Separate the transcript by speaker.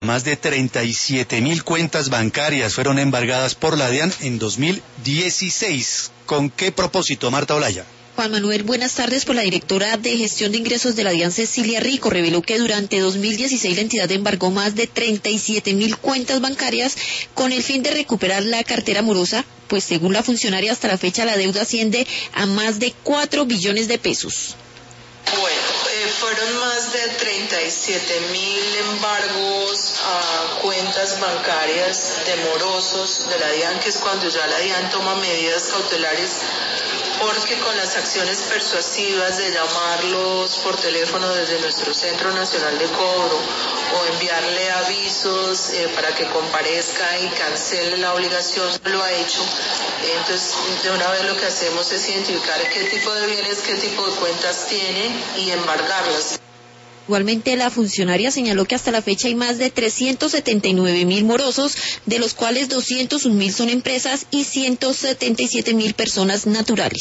Speaker 1: Más de 37.000 cuentas bancarias fueron embargadas por la DIAN en 2016. ¿Con qué propósito, Marta Olaya?
Speaker 2: Juan Manuel, buenas tardes. Por la directora de Gestión de Ingresos de la DIAN, Cecilia Rico, reveló que durante 2016 la entidad embargó más de 37.000 cuentas bancarias con el fin de recuperar la cartera morosa, pues según la funcionaria hasta la fecha la deuda asciende a más de 4 billones de pesos.
Speaker 3: Fueron más de 37.000 embargos a cuentas bancarias de morosos de la DIAN, que es cuando ya la DIAN toma medidas cautelares, porque con las acciones persuasivas de llamarlos por teléfono desde nuestro Centro Nacional de Cobro o enviarle avisos para que comparezca y cancele la obligación, lo ha hecho. Entonces, de una vez lo que hacemos es identificar qué tipo de bienes, qué tipo de cuentas tiene y embargarlas.
Speaker 2: Igualmente, la funcionaria señaló que hasta la fecha hay más de 379.000 morosos, de los cuales 201.000 son empresas y 177.000 personas naturales.